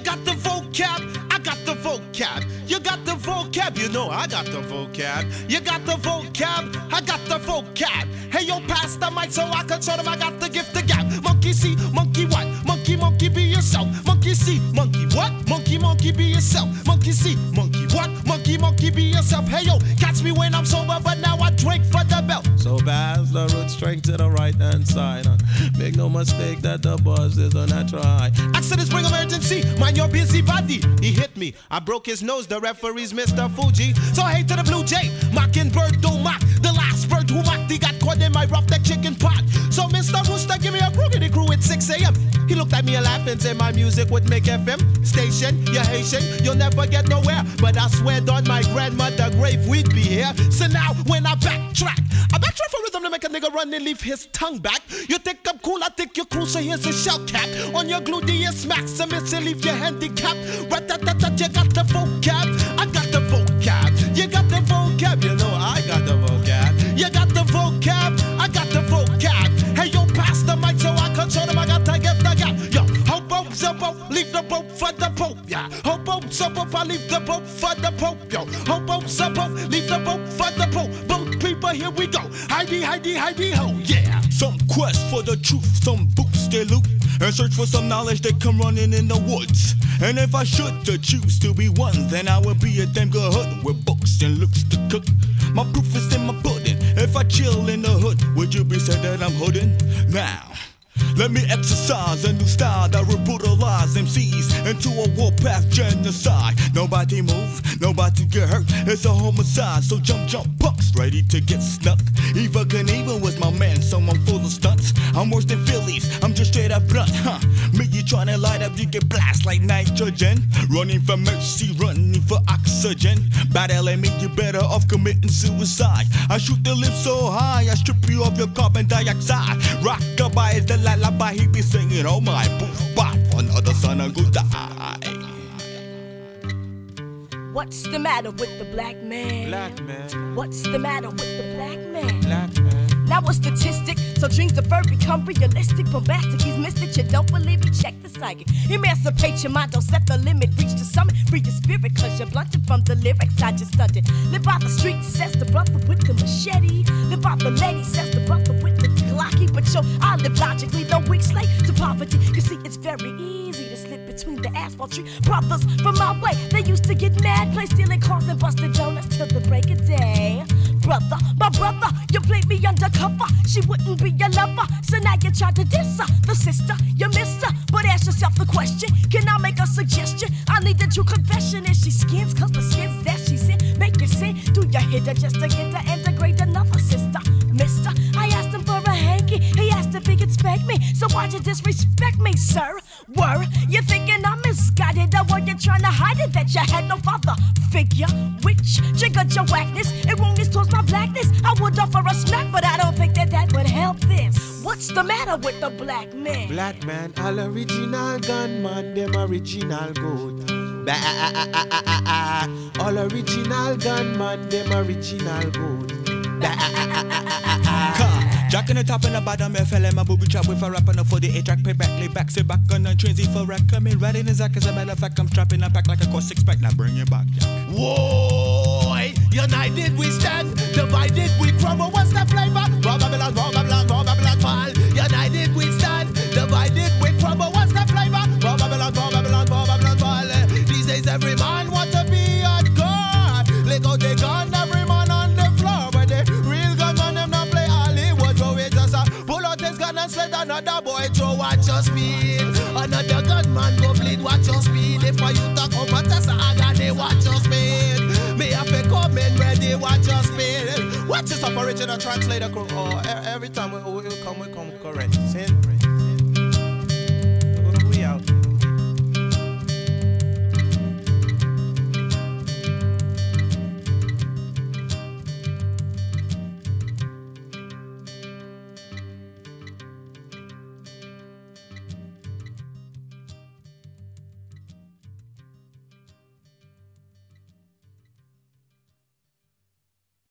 got the vocab, I got the vocab. You got the vocab, you know I got the vocab. You got the vocab, I got the vocab. Hey yo, pass the mic so I can show them I got the gift of gab. Monkey see, monkey what? Monkey, monkey be yourself. Monkey see, monkey what? Monkey, monkey be yourself. Monkey see, monkey what? Monkey, monkey be yourself. Hey yo, catch me when I'm sober, but now I drink for the belt. So pass the root string to the right hand side. Make no mistake that the buzz is on that try. Accidents bring emergency, mind your busy body. He hit me, I broke his nose, the referee's Mr. Fuji. So hey to the Blue Jay, Mockingbird don't mock. The last bird who mocked, he got caught in my rough that chicken pot. So Mr. Rooster, give me a crookedy crew at 6 a.m. He looked at me and laughed and said my music would make FM station. You're Haitian, you'll never get nowhere. But I swear on my grandmother grave we'd be here. So now when I backtrack for rhythm to make a nigga run and leave his tongue back. You think I'm cool, I think you're cool, so here's a shell cap. On your gluteus maximus and leave your handicapped. Rat-tat-tat-tat, you got the vocab, I got the vocab. You got the vocab, you know I got the vocab. You got the vocab, I got the vocab. Hey yo, pass the mic so I can show them I got to give the gap. Yo, hobo, zobo, leave the boat for the Pope. Yeah, hobo, zobo, I leave the boat for the Pope. Yo, hobo, zobo, leave the boat for the Pope. Boat people, here we go. Heidi, Heidi, Heidi, ho, yeah. Some quest for the truth, some boots they loot, and search for some knowledge they come running in the woods. And if I should to choose to be one, then I would be a damn good hood with books and looks to cook. My proof is in my pudding. If I chill in the hood, would you be said that I'm hooding? Now, let me exercise a new style that will brutalize MCs into a warpath genocide. Nobody move, nobody get hurt. It's a homicide, so jump punks ready to get snuck. Eva Knievel was my man, so I'm full of stunts. I'm worse than Phillies, I'm just straight up blunt, huh? Me, you tryna light up, you get blast like nitrogen. Running for mercy, running for oxygen. Battling me, you better off committing suicide. I shoot the lips so high, I strip you of your carbon dioxide. Rockabye is the lullaby he be singing, oh my, poof, bop, another son of good die. What's the matter with the black man? Black man. What's the matter with the black man? Black man. Now a statistic, so dreams deferred become realistic. Bombastic, he's mystic, you don't believe me, check the psychic. Emancipate your mind, don't set the limit. Reach the summit, free your spirit, cause you're blunted from the lyrics I just stunted. Live by the street, says the brother with the machete. Live by the lady, says the brother with the Glocky. But yo, I live logically, no weak slave to poverty. You see, it's very easy to slip between the asphalt tree. Brothers from my way, they used to get mad, play stealing cars and busting donuts till the break of day. Brother, my brother, you played me undercover. She wouldn't be your lover, so now you try to diss her. The sister, you miss her, but ask yourself the question: can I make a suggestion? I need a true confession. Is she skins? Cause the skins that she's in make you sin. Do you hit her just to get her and degrade another sister? Mister, I asked him for a hanky. He asked if he could spank me. So why'd you disrespect me, sir? Were you thinking I'm misguided? Or were you trying to hide it that you had no father figure? Which triggered your whackness? Erroneous towards my blackness. I would offer a smack, but I don't think that would help this. What's the matter with the black man? Black man, all original gunman, them original good. All original gunman, them original good. Jack in the top and the bottom, FL my booby trap with a rap on a 48-track payback, lay back, sit back on the trains, for rack, coming right in his act. As a matter of fact, I'm strapping a pack like a course 6-pack, now bring it back, yeah. Whoa, united we stand, divided we crumble. What's the flavor? Raw Babylon, raw Babylon, raw Babylon fall. United we stand, divided we crumble. What's the flavor? Raw Babylon, raw Babylon, raw Babylon fall. These days every man want to be a god. Let go the gun, every man on the floor, but the real gunman them not play Hollywood. So we just pull out his gun and let another boy throw watch your speed. Another gunman go bleed, watch your speed. If you talk over Tessa, I got they watch your speed. Me have to come in ready, watch your speed. Watch this up original translator crew. Oh, every time we come correct. Sin.